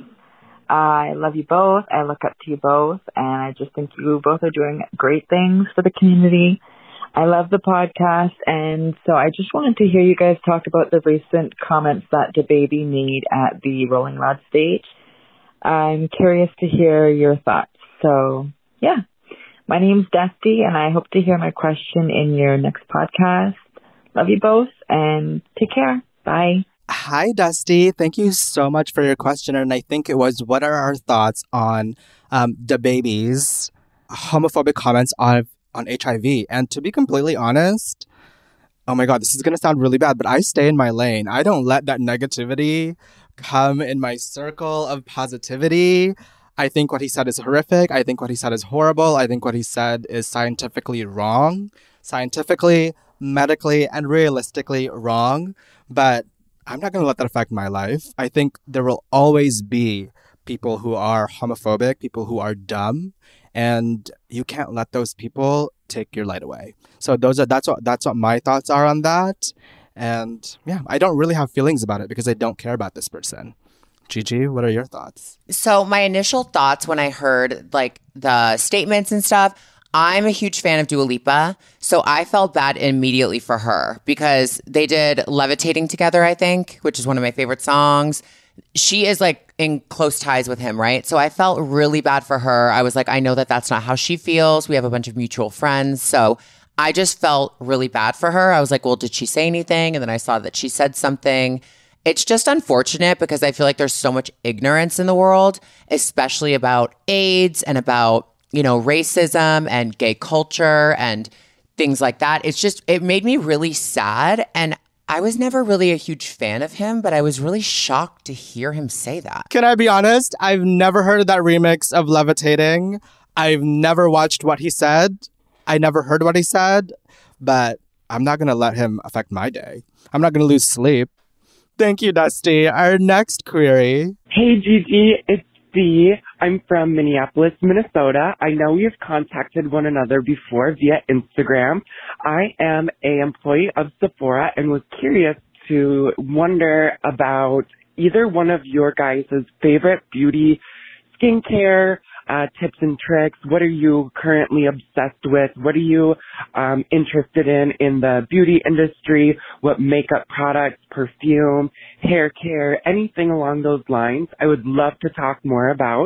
I love you both. I look up to you both, and I just think you both are doing great things for the community. I love the podcast, and so I just wanted to hear you guys talk about the recent comments that DaBaby made at the Rolling Loud stage. I'm curious to hear your thoughts. So, yeah. My name's Dusty, and I hope to hear my question in your next podcast. Love you both, and take care. Bye. Hi, Dusty. Thank you so much for your question. And I think it was, what are our thoughts on um, DaBaby's homophobic comments on, on H I V? And to be completely honest, oh my God, this is going to sound really bad, but I stay in my lane. I don't let that negativity come in my circle of positivity. I think what he said is horrific. I think what he said is horrible. I think what he said is scientifically wrong. Scientifically, medically, and realistically wrong. But I'm not going to let that affect my life. I think there will always be people who are homophobic, people who are dumb, and you can't let those people take your light away. So those are that's what that's what my thoughts are on that. And yeah, I don't really have feelings about it because I don't care about this person. Gigi, what are your thoughts? So my initial thoughts when I heard like the statements and stuff, I'm a huge fan of Dua Lipa, so I felt bad immediately for her because they did Levitating together, I think, which is one of my favorite songs. She is like in close ties with him, right? So I felt really bad for her. I was like, I know that that's not how she feels. We have a bunch of mutual friends. So I just felt really bad for her. I was like, well, did she say anything? And then I saw that she said something. It's just unfortunate because I feel like there's so much ignorance in the world, especially about AIDS and about, you know, racism and gay culture and things like that. It's just, it made me really sad. And I was never really a huge fan of him, but I was really shocked to hear him say that. Can I be honest? I've never heard of that remix of Levitating. I've never watched what he said. I never heard what he said, but I'm not going to let him affect my day. I'm not going to lose sleep. Thank you, Dusty. Our next query. Hey, Gigi. It's Dee. I'm from Minneapolis, Minnesota. I know we've contacted one another before via Instagram. I am a employee of Sephora and was curious to wonder about either one of your guys' favorite beauty skincare uh, tips and tricks. What are you currently obsessed with? What are you um, interested in in the beauty industry? What makeup products, perfume, hair care, anything along those lines? I would love to talk more about.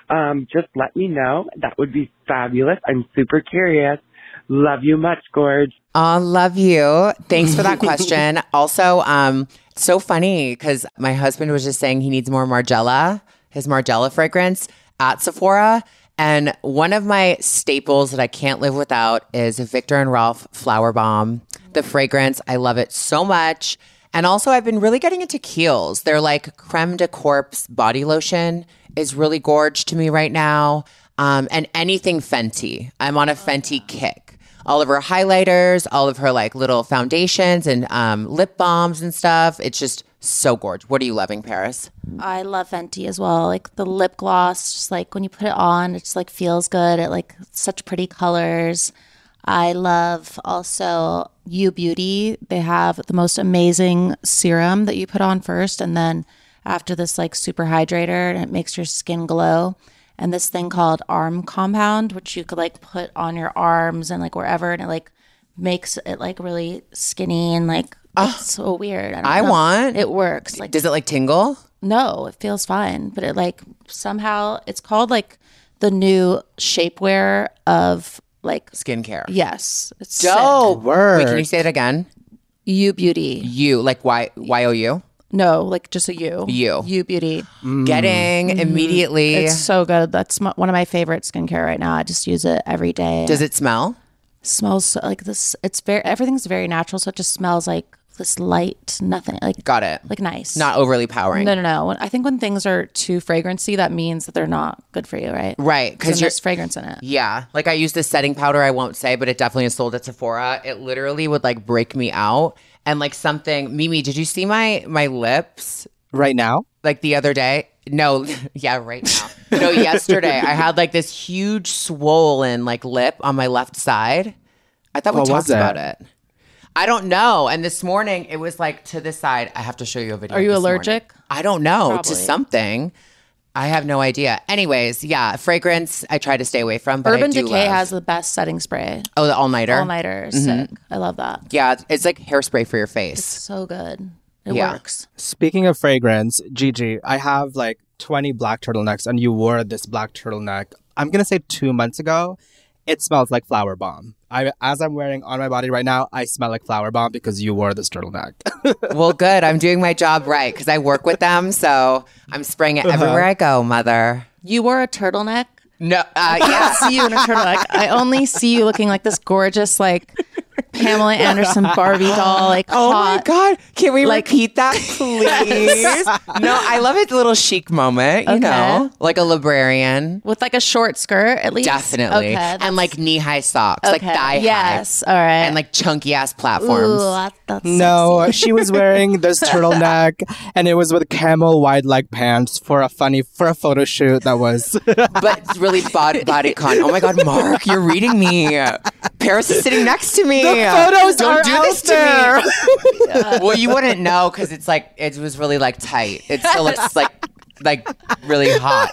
um, just let me know. That would be fabulous. I'm super curious. Love you much, Gorge. Oh, love you. Thanks for that question. Also, um, it's so funny because my husband was just saying he needs more Margiela, his Margiela fragrance at Sephora. And one of my staples that I can't live without is Viktor and Rolf Flower Bomb. The fragrance, I love it so much. And also, I've been really getting into Kiehl's. They're like creme de corpse body lotion is really gorge to me right now. Um, and anything Fenty. I'm on a Fenty kick. All of her highlighters, all of her like little foundations and um, lip balms and stuff. It's just so gorgeous. What are you loving, Paris? I love Fenty as well. Like the lip gloss, just like when you put it on, it just like feels good. It like such pretty colors. I love also U Beauty. They have the most amazing serum that you put on first, and then after this like super hydrator, and it makes your skin glow. And this thing called Arm Compound, which you could like put on your arms and like wherever, and it like makes it like really skinny and like oh, it's so weird. I, don't I know. want it works. Like, does it like tingle? No, it feels fine, but it like somehow it's called like the new shapewear of like skincare. Yes, it's dope. Sick. Word. Wait, can you say it again? U Beauty. U like Y Y O U. No, like just a U. U. U Beauty. Mm. Getting mm. immediately. It's so good. That's my, one of my favorite skincare right now. I just use it every day. Does it smell? It smells so, like this. It's very, everything's very natural. So it just smells like this light, nothing like. Got it. Like nice. Not overly powering. No, no, no. When, I think when things are too fragrancy, that means that they're not good for you, right? Right. Because there's fragrance in it. Yeah. Like I use this setting powder, I won't say, but it definitely is sold at Sephora. It literally would like break me out. And like something, Mimi, did you see my my lips? Right now? Like the other day? No, yeah, right now. No, yesterday I had like this huge swollen like lip on my left side. I thought we What talked was it? about it. I don't know. And this morning it was like to the side. I have to show you a video. Are you this allergic? morning. I don't know. Probably. To something. I have no idea. Anyways, yeah, fragrance I try to stay away from, but Urban I do Decay love. has the best setting spray. Oh, the all-nighter? All-nighter is Mhm. sick. I love that. Yeah, it's like hairspray for your face. It's so good. It Yeah. works. Speaking of fragrance, Gigi, I have like twenty black turtlenecks and you wore this black turtleneck, I'm going to say two months ago. It smells like Flower Bomb. I, as I'm wearing on my body right now, I smell like Flower Bomb because you wore this turtleneck. Well, good. I'm doing my job right because I work with them. So I'm spraying it Uh-huh. everywhere I go, mother. You wore a turtleneck? No, uh, I yeah. see you in a turtleneck. I only see you looking like this gorgeous, like Pamela Anderson Barbie doll. Like, oh hot. my God. Can we Like- repeat that, please? No, I love it. Little chic moment, you Okay. know, like a librarian. With like a short skirt, at least. Definitely. Okay, that's- and like knee high socks, like Okay. thigh Yes. high. All right. And like chunky ass platforms. Ooh, that, that's No, sexy. she was wearing this turtleneck and it was with camel wide leg pants for a funny, for a photo shoot that was. But it's really body, body con. Oh my God, Mark, you're reading me. Paris is sitting next to me. The photos Don't are do out this there. to me. Well, you wouldn't know because it's like it was really like tight. It still looks like like really hot.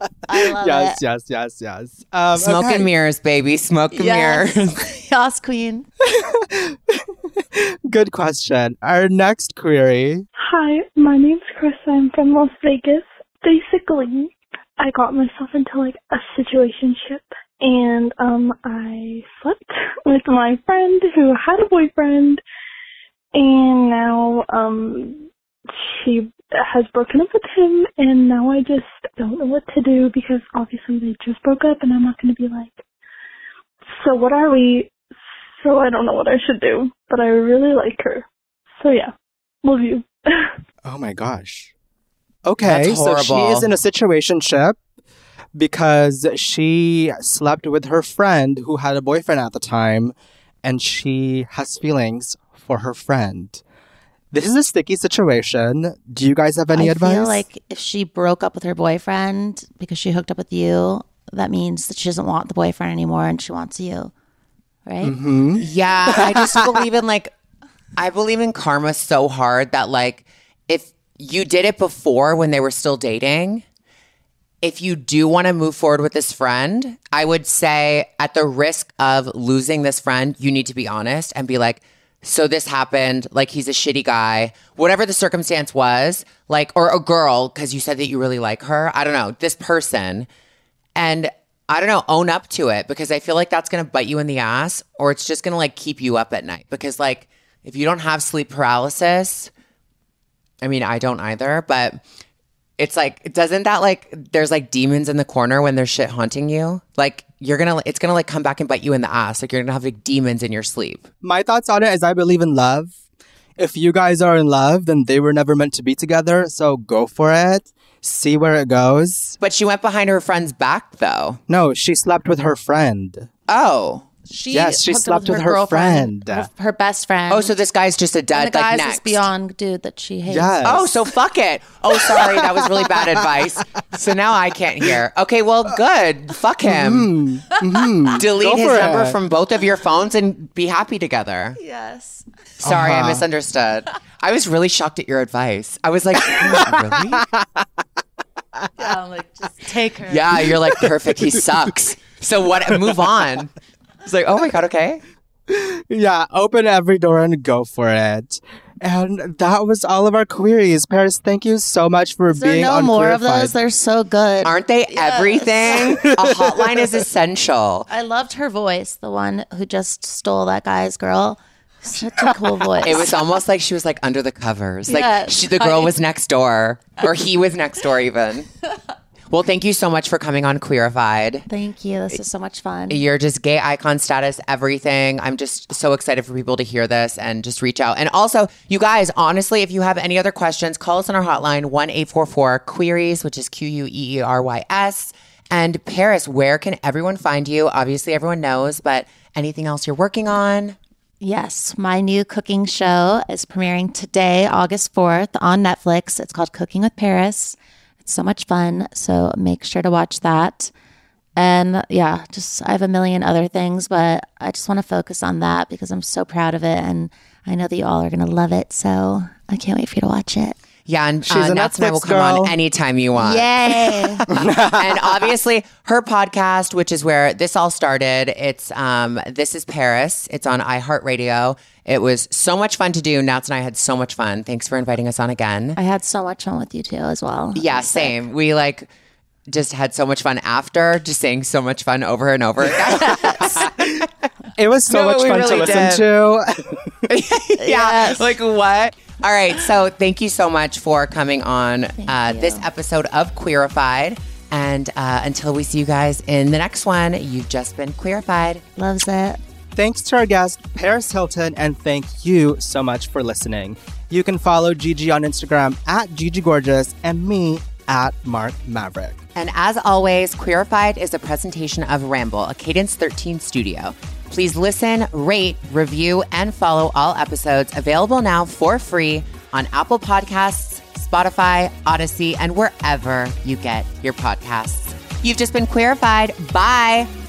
I love yes, it. yes, yes, yes. Um, Smoke okay. and mirrors, baby. Smoke and Yes. mirrors. Yes, queen. Good question. Our next query. Hi, my name's Chris. I'm from Las Vegas. Basically, I got myself into like a situationship, and um, I slept with my friend who had a boyfriend, and now um, she has broken up with him, and now I just don't know what to do because obviously they just broke up, and I'm not going to be like, so what are we? So I don't know what I should do, but I really like her. So yeah, love you. Oh my gosh. Okay, That's so she horrible. is in a situationship because she slept with her friend who had a boyfriend at the time, and she has feelings for her friend. This is a sticky situation. Do you guys have any I advice? feel like if she broke up with her boyfriend because she hooked up with you, that means that she doesn't want the boyfriend anymore and she wants you. Right? Mm-hmm. Yeah, I just believe in like, I believe in karma so hard that like, if you did it before when they were still dating, if you do want to move forward with this friend, I would say at the risk of losing this friend, you need to be honest and be like, so this happened, like he's a shitty guy, whatever the circumstance was, like, or a girl, because you said that you really like her. I don't know, this person, And I don't know, own up to it, because I feel like that's going to bite you in the ass, or it's just going to like keep you up at night. Because like if you don't have sleep paralysis, I mean, I don't either, but it's like, doesn't that like, there's like demons in the corner when there's shit haunting you? Like you're going to, it's going to like come back and bite you in the ass. Like you're going to have like demons in your sleep. My thoughts on it is I believe in love. If you guys are in love, then they were never meant to be together. So go for it. See where it goes. But she went behind her friend's back, though. No, she slept with her friend. Oh. She yes, she hooked up slept with her, her friend. Her, her best friend. Oh, so this guy's just a dud, and the like guy's next. this beyond dude that she hates. Yes. Oh, so fuck it. Oh, sorry, that was really bad advice. So now I can't hear. Okay, well, good. Fuck him. Mm-hmm. Mm-hmm. Delete Go his number it. from both of your phones and be happy together. Yes. Sorry, Uh-huh. I misunderstood. I was really shocked at your advice. I was like, really? Yeah, I'm like, just take her. Yeah, you're like, perfect. He sucks. So what? Move on. It's like, oh my God, okay. Yeah, open every door and go for it. And that was all of our queries. Paris, thank you so much for Is there being no on more Queerified. of those? They're so good. Aren't they Yes. everything? A hotline is essential. I loved her voice, the one who just stole that guy's girl. Such a cool voice. It was almost like she was like under the covers. Like Yes. she, the girl was next door, or he was next door even. Well, thank you so much for coming on Queerified. Thank you. This is so much fun. You're just gay icon status, everything. I'm just so excited for people to hear this and just reach out. And also, you guys, honestly, if you have any other questions, call us on our hotline, one eight four four queries, which is Q U E E R Y S. And Paris, where can everyone find you? Obviously, everyone knows, but anything else you're working on? Yes, my new cooking show is premiering today, August fourth on Netflix. It's called Cooking with Paris. It's so much fun, so make sure to watch that. And yeah, just I have a million other things, but I just want to focus on that because I'm so proud of it, and I know that you all are going to love it, so I can't wait for you to watch it. Yeah, and She's uh, a Nats and I Netflix will come girl. on anytime you want. Yay! And obviously her podcast, which is where this all started, it's um, This is Paris. It's on iHeartRadio. It was so much fun to do. Nats and I had so much fun. Thanks for inviting us on again. I had so much fun with you too as well. Yeah, same. We like just had so much fun after, just saying so much fun over and over again. It was so No, much we fun really to listen did. to. Yeah, Yes. like what? All right, so thank you so much for coming on uh, this episode of Queerified. And uh, until we see you guys in the next one, you've just been Queerified. Loves it. Thanks to our guest, Paris Hilton, and thank you so much for listening. You can follow Gigi on Instagram at Gigi Gorgeous and me at Mark Maverick. And as always, Queerified is a presentation of Ramble, a Cadence thirteen studio. Please listen, rate, review, and follow all episodes available now for free on Apple Podcasts, Spotify, Odyssey, and wherever you get your podcasts. You've just been Queerified. Bye.